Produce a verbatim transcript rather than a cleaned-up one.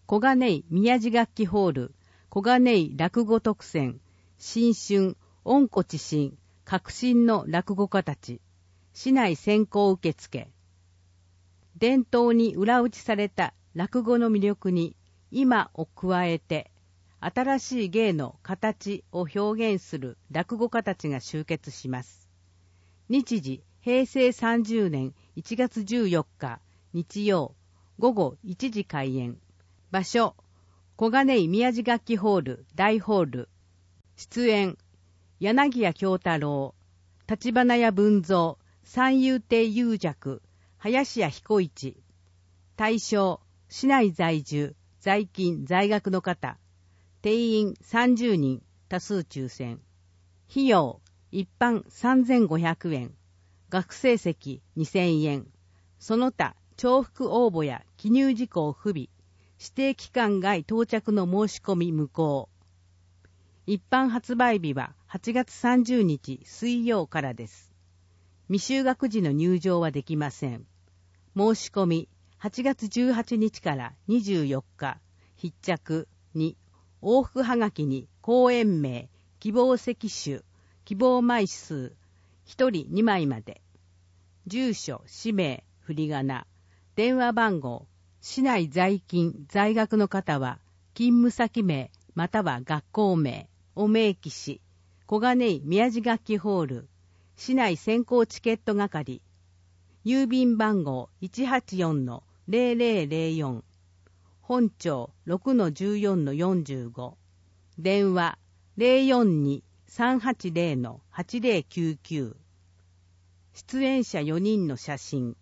小金井宮地楽器ホール、小金井落語特選、新春、温故知新、革新の落語家たち、市内先行受付。伝統に裏打ちされた落語の魅力に今を加えて、新しい芸の形を表現する落語家たちが集結します。日時、へいせいさんじゅうねんいちがつじゅうよっか、日曜、ごごいちじ開演。場所、小金井宮地楽器ホール大ホール。出演、柳家京太郎、立花屋文蔵、三遊亭遊雀、林家彦一。対象、市内在住、在勤、在学の方。定員さんじゅうにん、多数抽選。費用、一般さんぜんごひゃくえん。学生席にせんえん。その他、重複応募や記入事項不備。指定期間外到着の申し込み無効。一般発売日ははちがつさんじゅうにち水曜からです。未就学時の入場はできません。申し込みはちがつじゅうはちにちからにじゅうよっか。必着に往復はがきに公演名、希望席種、希望枚数、ひとりにまいまで。住所、氏名、振り仮名、電話番号、市内在勤、在学の方は、勤務先名、または学校名を明記し、小金井宮地楽器ホール、市内先行チケット係、郵便番号 いちはちよんのぜろぜろぜろよん、本町 ろくのじゅうよんのよんじゅうご、電話 ゼロよんに さんはちゼロのはちゼロきゅうきゅう。出演者よにんの写真。